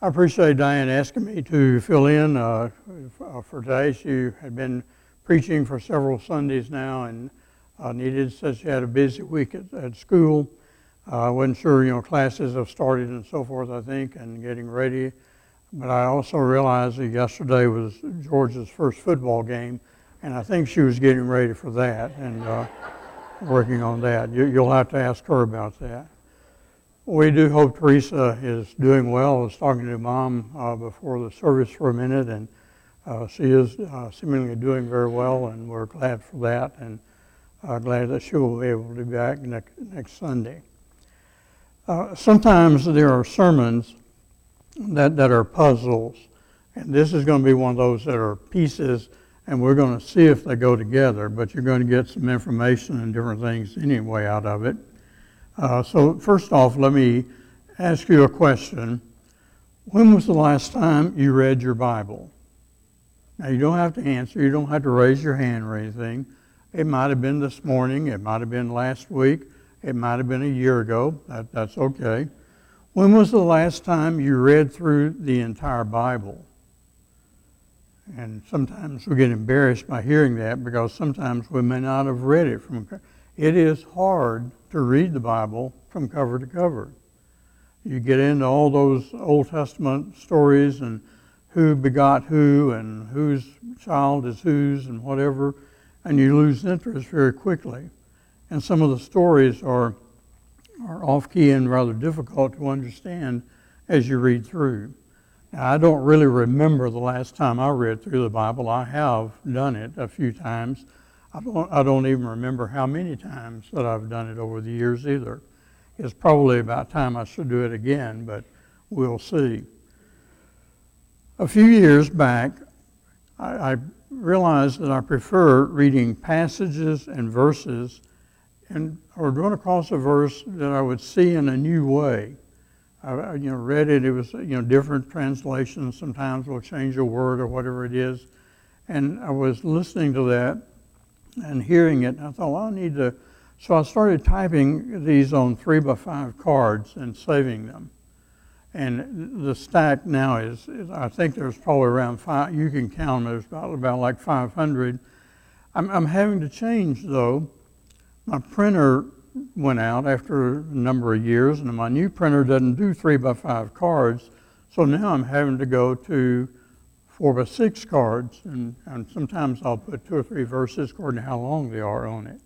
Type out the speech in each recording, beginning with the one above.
I appreciate Diane asking me to fill in for today. She had been preaching for several Sundays now and said she had a busy week at school. I wasn't sure, classes have started and so forth, I think, and getting ready. But I also realized that yesterday was Georgia's first football game, and I think she was getting ready for that and working on that. You'll have to ask her about that. We do hope Teresa is doing well. I was talking to Mom before the service for a minute, and she is seemingly doing very well, and we're glad for that, and glad that she will be able to be back next Sunday. Sometimes there are sermons that are puzzles, and this is going to be one of those that are pieces, and we're going to see if they go together, but you're going to get some information and different things anyway out of it. So first off, let me ask you a question. When was the last time you read your Bible? Now, you don't have to answer. You don't have to raise your hand or anything. It might have been this morning. It might have been last week. It might have been a year ago. That's okay. When was the last time you read through the entire Bible? And sometimes we get embarrassed by hearing that because sometimes we may not have read it from. It is hard to read the Bible from cover to cover. You get into all those Old Testament stories and who begot who and whose child is whose and whatever, and you lose interest very quickly. And some of the stories are off-key and rather difficult to understand as you read through. Now, I don't really remember the last time I read through the Bible. I have done it a few times. I don't even remember how many times that I've done it over the years either. It's probably about time I should do it again, but we'll see. A few years back, I realized that I prefer reading passages and verses or going across a verse that I would see in a new way. I read it. It was different translations. Sometimes we'll change a word or whatever it is, and I was listening to that and hearing it, and I thought, well, I need to. So I started typing these on 3x5 cards and saving them. And the stack now is I think there's probably around 5. You can count them. There's about like 500. I'm having to change though. My printer went out after a number of years, and my new printer doesn't do 3x5 cards. So now I'm having to go to 4x6 cards, and sometimes I'll put 2 or 3 verses according to how long they are on it.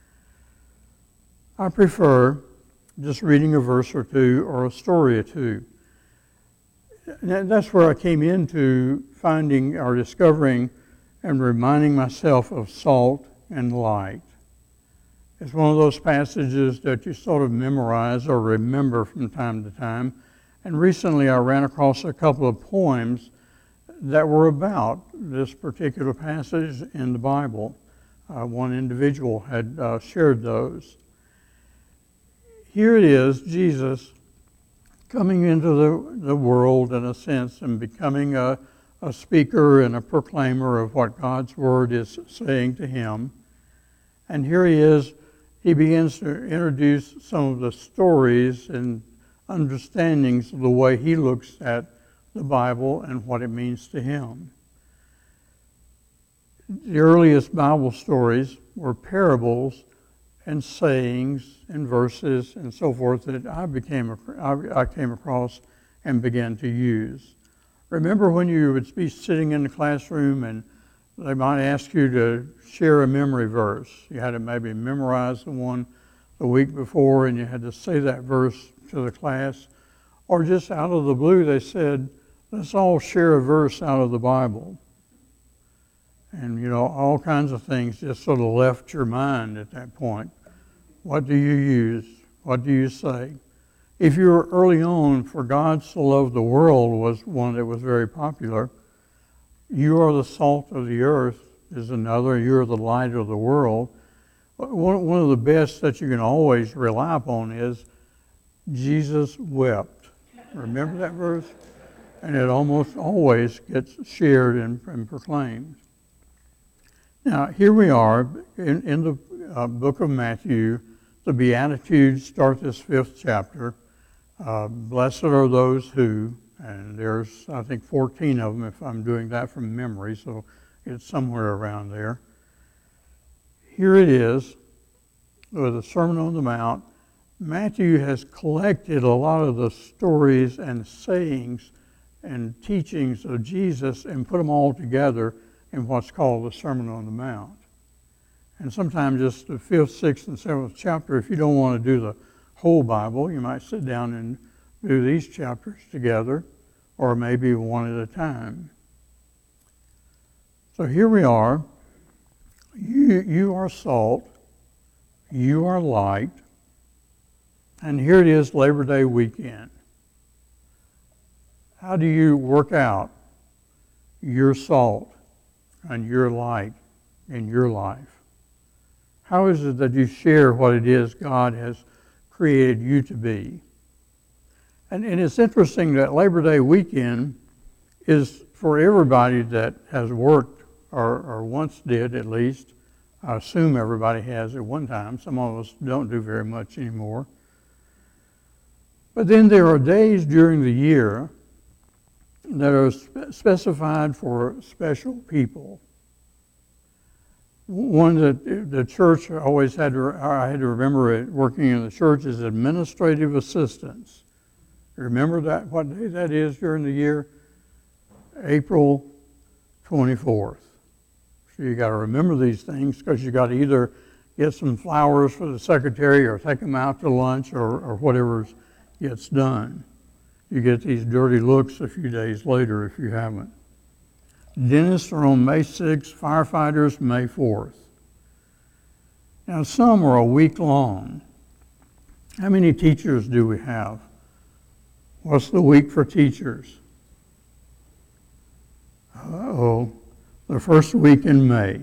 I prefer just reading a verse or two or a story or two. And that's where I came into finding or discovering and reminding myself of salt and light. It's one of those passages that you sort of memorize or remember from time to time. And recently I ran across a couple of poems that were about this particular passage in the Bible. One individual had shared those. Here it is, Jesus coming into the world in a sense and becoming a speaker and a proclaimer of what God's Word is saying to him. And here he is, he begins to introduce some of the stories and understandings of the way he looks at the Bible and what it means to him. The earliest Bible stories were parables and sayings and verses and so forth that I came across and began to use. Remember when you would be sitting in the classroom and they might ask you to share a memory verse. You had to maybe memorize the one the week before and you had to say that verse to the class. Or just out of the blue they said, let's all share a verse out of the Bible. And, all kinds of things just sort of left your mind at that point. What do you use? What do you say? If you were early on, For God So Loved the World was one that was very popular. You are the salt of the earth is another. You are the light of the world. One of the best that you can always rely upon is Jesus wept. Remember that verse? And it almost always gets shared and proclaimed. Now, here we are in the book of Matthew. The Beatitudes start this 5th chapter. Blessed are those who, And there's, I think, 14 of them if I'm doing that from memory, so it's somewhere around there. Here it is with the Sermon on the Mount. Matthew has collected a lot of the stories and sayings and teachings of Jesus and put them all together in what's called the Sermon on the Mount. And sometimes just the 5th, 6th, and 7th chapter, if you don't want to do the whole Bible, you might sit down and do these chapters together, or maybe one at a time. So here we are. You are salt. You are light. And here it is, Labor Day weekend. How do you work out your salt and your light in your life? How is it that you share what it is God has created you to be? And it's interesting that Labor Day weekend is for everybody that has worked, or once did at least. I assume everybody has at one time. Some of us don't do very much anymore. But then there are days during the year that are specified for special people. One that the church always I had to remember it working in the church is administrative assistants. Remember that, what day that is during the year? April 24th. So you got to remember these things because you got to either get some flowers for the secretary or take them out to lunch or whatever gets done. You get these dirty looks a few days later if you haven't. Dentists are on May 6th, firefighters May 4th. Now some are a week long. How many teachers do we have? What's the week for teachers? The first week in May.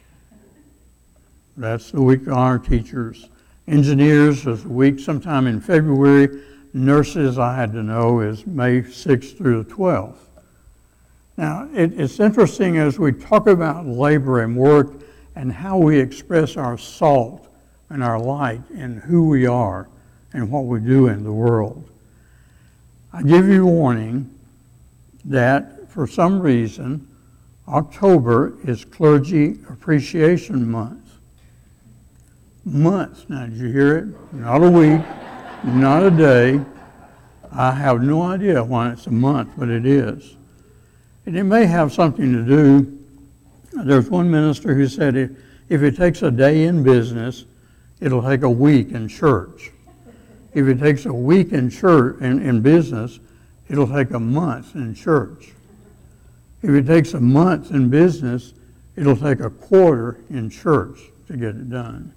That's the week of our teachers. Engineers is a week sometime in February. Nurses, I had to know, is May 6th through the 12th. Now, it's interesting as we talk about labor and work and how we express our salt and our light and who we are and what we do in the world. I give you warning that for some reason, October is Clergy Appreciation Month. Month. Now, did you hear it? Not a week, not a day. I have no idea why it's a month, but it is. And it may have something to do, there's one minister who said if it takes a day in business, it'll take a week in church. If it takes a week in church in business, it'll take a month in church. If it takes a month in business, it'll take a quarter in church to get it done.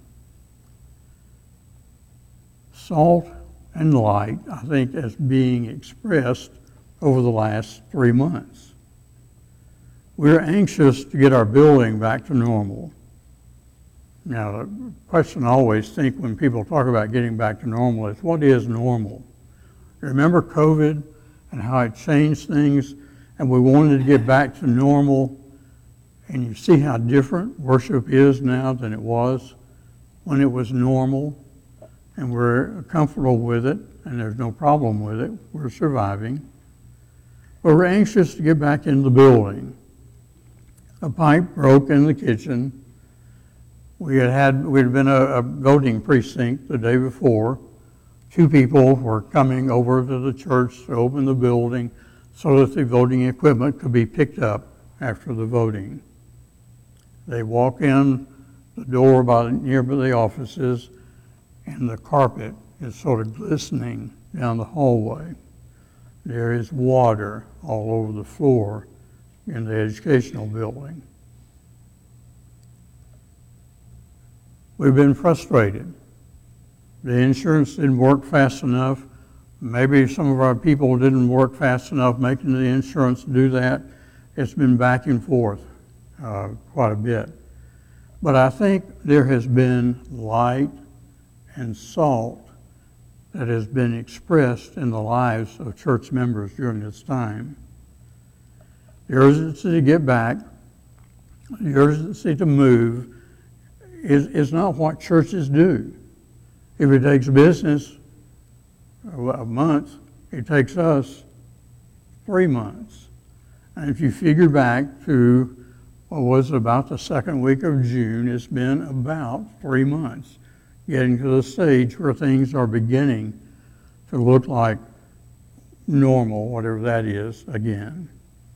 Salt and light, I think, as being expressed over the last 3 months. We're anxious to get our building back to normal. Now, the question I always think when people talk about getting back to normal is, what is normal? Remember COVID and how it changed things, and we wanted to get back to normal, and you see how different worship is now than it was when it was normal, and we're comfortable with it, and there's no problem with it. We're surviving. But we're anxious to get back in the building. A pipe broke in the kitchen. We'd been a voting precinct the day before. 2 people were coming over to the church to open the building so that the voting equipment could be picked up after the voting. They walk in the door near the offices, and the carpet is sort of glistening down the hallway. There is water all over the floor in the educational building. We've been frustrated. The insurance didn't work fast enough. Maybe some of our people didn't work fast enough making the insurance do that. It's been back and forth quite a bit. But I think there has been light and salt that has been expressed in the lives of church members during this time. The urgency to get back, the urgency to move is not what churches do. If it takes business a month, it takes us 3 months. And if you figure back to what was about the second week of June, it's been about 3 months, getting to the stage where things are beginning to look like normal, whatever that is, again.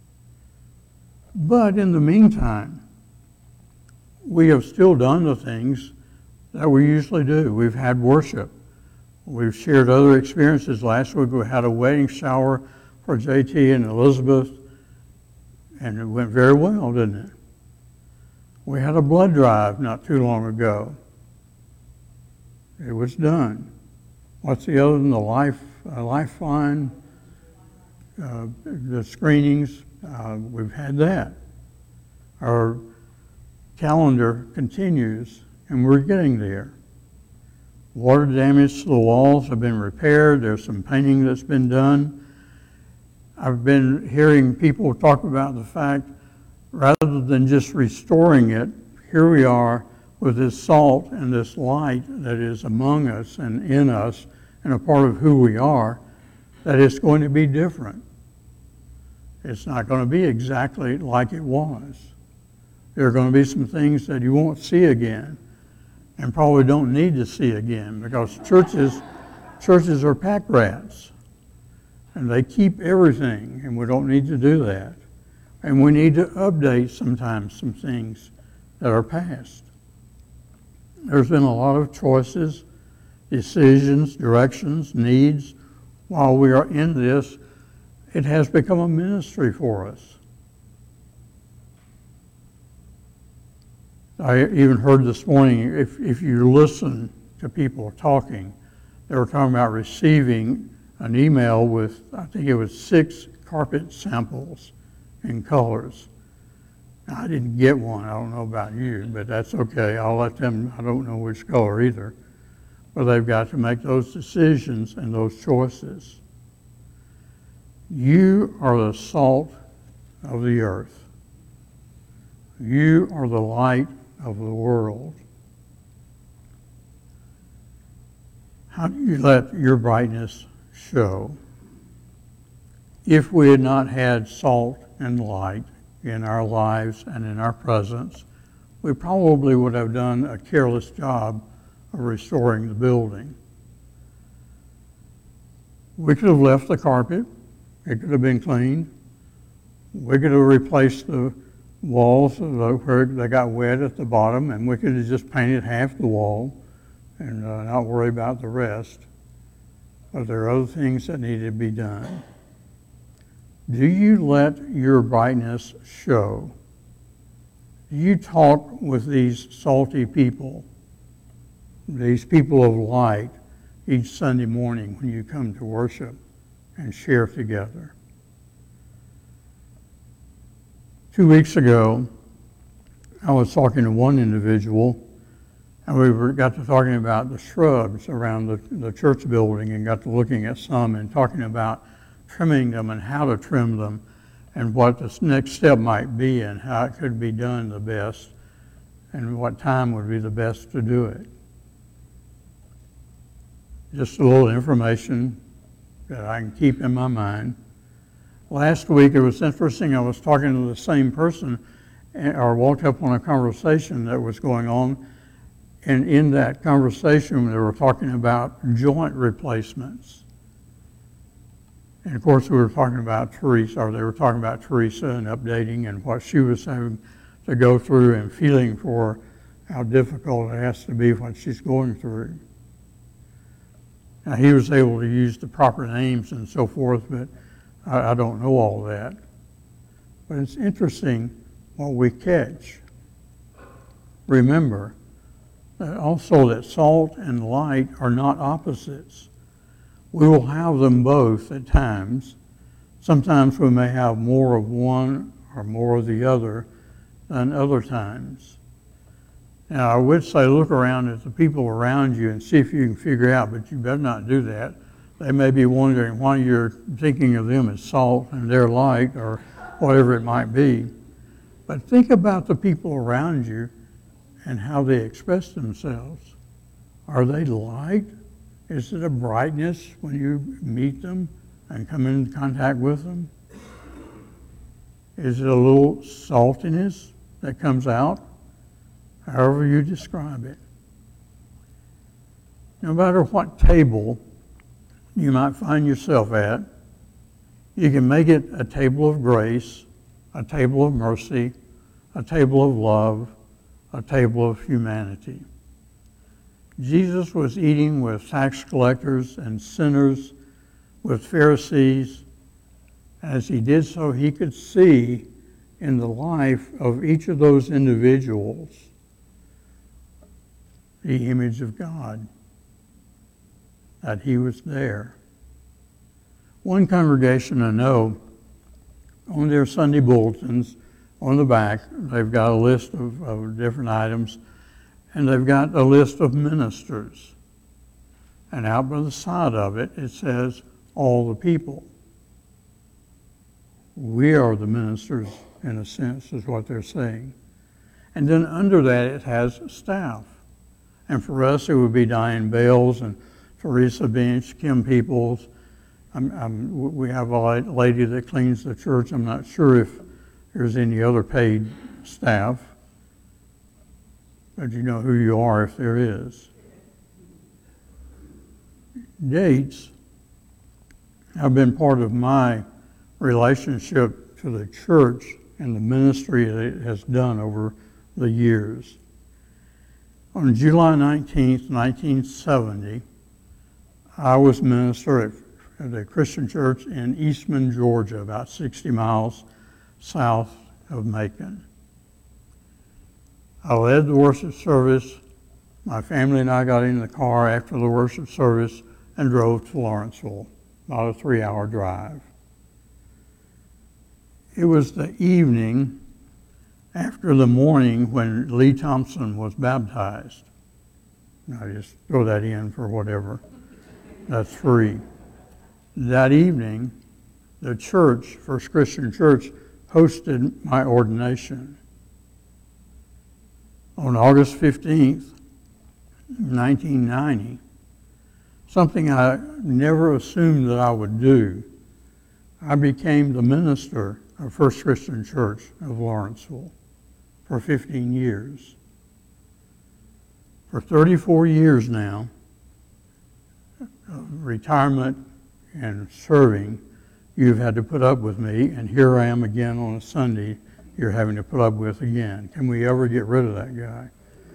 But in the meantime, we have still done the things that we usually do. We've had worship. We've shared other experiences. Last week we had a wedding shower for JT and Elizabeth, and it went very well, didn't it? We had a blood drive not too long ago. It was done. What's the other than the Lifeline, the screenings? We've had that. Our calendar continues, and we're getting there. Water damage to the walls have been repaired. There's some painting that's been done. I've been hearing people talk about the fact, rather than just restoring it, here we are with this salt and this light that is among us and in us and a part of who we are, that it's going to be different. It's not going to be exactly like it was. There are going to be some things that you won't see again and probably don't need to see again, because churches are pack rats and they keep everything, and we don't need to do that. And we need to update sometimes some things that are past. There's been a lot of choices, decisions, directions, needs. While we are in this, it has become a ministry for us. I even heard this morning, if you listen to people talking, they were talking about receiving an email with, I think it was 6 carpet samples in colors. Now, I didn't get one. I don't know about you, but that's okay. I'll let them, I don't know which color either. But they've got to make those decisions and those choices. You are the salt of the earth. You are the light of the world. How do you let your brightness show? If we had not had salt and light in our lives and in our presence, we probably would have done a careless job of restoring the building. We could have left the carpet. It could have been cleaned. We could have replaced the walls where they got wet at the bottom, and we could have just painted half the wall and not worry about the rest. But there are other things that need to be done. Do you let your brightness show? Do you talk with these salty people, these people of light, each Sunday morning when you come to worship and share together? 2 weeks ago, I was talking to one individual, and we got to talking about the shrubs around the church building, and got to looking at some and talking about trimming them and how to trim them and what the next step might be and how it could be done the best and what time would be the best to do it. Just a little information that I can keep in my mind. Last week it was interesting, I was talking to the same person, or walked up on a conversation that was going on, and in that conversation they were talking about joint replacements. And of course we were talking about Teresa, or they were talking about Teresa and updating and what she was having to go through and feeling for how difficult it has to be what she's going through. Now he was able to use the proper names and so forth, but I don't know all that. But it's interesting what we catch. Remember that also that salt and light are not opposites. We will have them both at times. Sometimes we may have more of one or more of the other than other times. Now, I would say look around at the people around you and see if you can figure out, but you better not do that. They may be wondering why you're thinking of them as salt and they're light or whatever it might be. But think about the people around you and how they express themselves. Are they light? Is it a brightness when you meet them and come in contact with them? Is it a little saltiness that comes out? However you describe it. No matter what table you might find yourself at, you can make it a table of grace, a table of mercy, a table of love, a table of humanity. Jesus was eating with tax collectors and sinners, with Pharisees. As he did so, he could see in the life of each of those individuals the image of God, that he was there. One congregation I know, on their Sunday bulletins, on the back, they've got a list of different items, and they've got a list of ministers. And out by the side of it, it says, all the people. We are the ministers, in a sense, is what they're saying. And then under that, it has staff. And for us, it would be Diane Bales and Teresa Bench, Kim Peoples. We have a lady that cleans the church. I'm not sure if there's any other paid staff, but you know who you are if there is. Dates have been part of my relationship to the church and the ministry that it has done over the years. On July 19th, 1970, I was minister at a Christian church in Eastman, Georgia, about 60 miles south of Macon. I led the worship service. My family and I got in the car after the worship service and drove to Lawrenceville, about a 3-hour drive. It was the evening after the morning when Lee Thompson was baptized. I just throw that in for whatever. That's free. That evening, the church, First Christian Church, hosted my ordination. On August 15th, 1990, something I never assumed that I would do, I became the minister of First Christian Church of Lawrenceville for 15 years. For 34 years now, retirement and serving, you've had to put up with me, and here I am again on a Sunday you're having to put up with again. Can we ever get rid of that guy?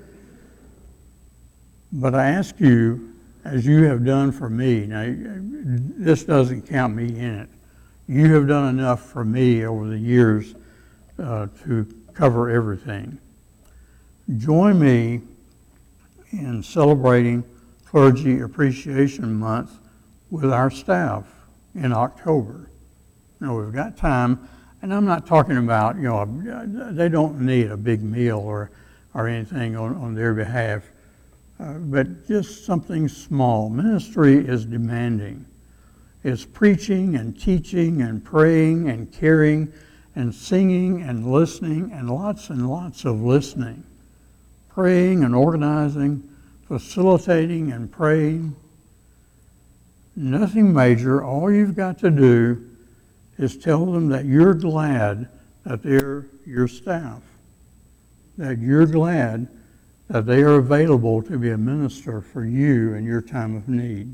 But I ask you, as you have done for me, now this doesn't count me in it, you have done enough for me over the years to cover everything. Join me in celebrating Clergy Appreciation Month with our staff in October. Now we've got time, and I'm not talking about, they don't need a big meal or anything on their behalf, but just something small. Ministry is demanding. It's preaching and teaching and praying and caring and singing and listening and lots of listening. Praying and organizing, facilitating and praying. Nothing major. All you've got to do is tell them that you're glad that they're your staff, that you're glad that they are available to be a minister for you in your time of need.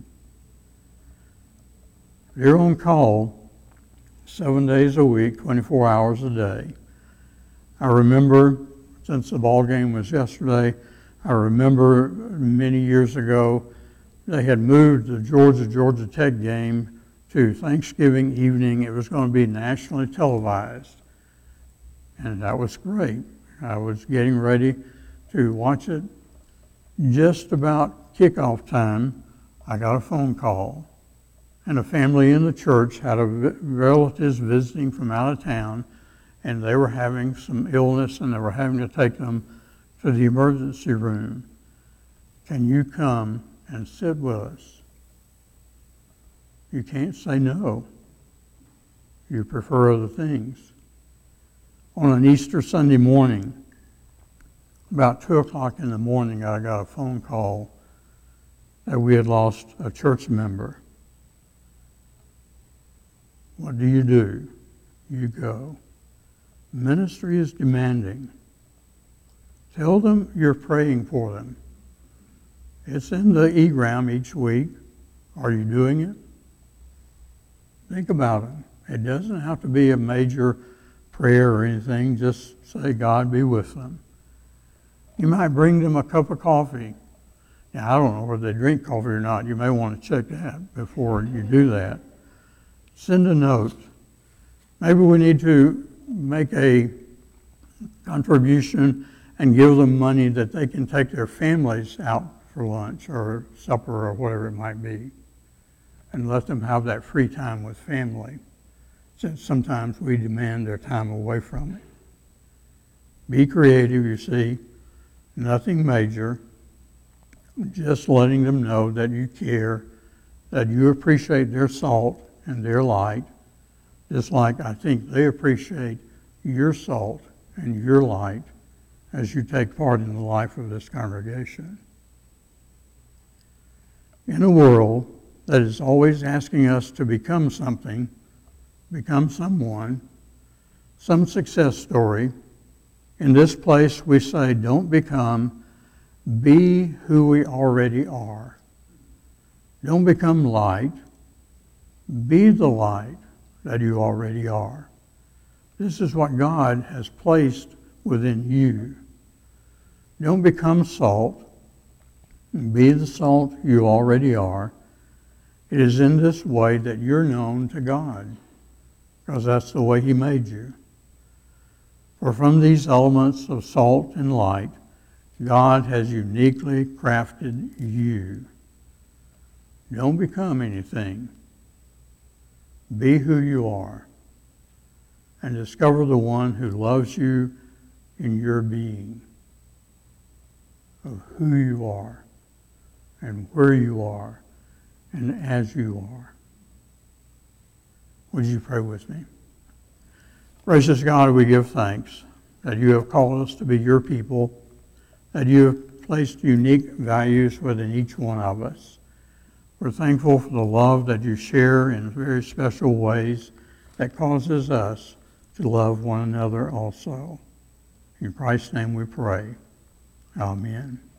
They're on call 7 days a week, 24 hours a day. I remember, since the ball game was yesterday, I remember many years ago they had moved the Georgia Tech game to Thanksgiving evening. It was going to be nationally televised, and that was great. I was getting ready to watch it. Just about kickoff time, I got a phone call, and a family in the church had relatives visiting from out of town, and they were having some illness, and they were having to take them to the emergency room. Can you come and sit with us? You can't say no. You prefer other things. On an Easter Sunday morning, about 2 o'clock in the morning, I got a phone call that we had lost a church member. What do? You go. Ministry is demanding. Tell them you're praying for them. It's in the egram each week. Are you doing it? Think about it. It doesn't have to be a major prayer or anything. Just say, God be with them. You might bring them a cup of coffee. Now, I don't know whether they drink coffee or not. You may want to check that before you do that. Send a note. Maybe we need to make a contribution and give them money that they can take their families out for lunch or supper or whatever it might be, and let them have that free time with family, since sometimes we demand their time away from it. Be creative, you see, nothing major, just letting them know that you care, that you appreciate their salt and their light, just like I think they appreciate your salt and your light as you take part in the life of this congregation. In a world that is always asking us to become something, become someone, some success story, in this place we say, don't become, be who we already are. Don't become light, be the light that you already are. This is what God has placed within you. Don't become salt, be the salt you already are. It is in this way that you're known to God, because that's the way He made you. For from these elements of salt and light, God has uniquely crafted you. Don't become anything. Be who you are, and discover the one who loves you in your being, of who you are, and where you are, and as you are. Would you pray with me? Gracious God, we give thanks that you have called us to be your people, that you have placed unique values within each one of us. We're thankful for the love that you share in very special ways that causes us to love one another also. In Christ's name we pray. Amen.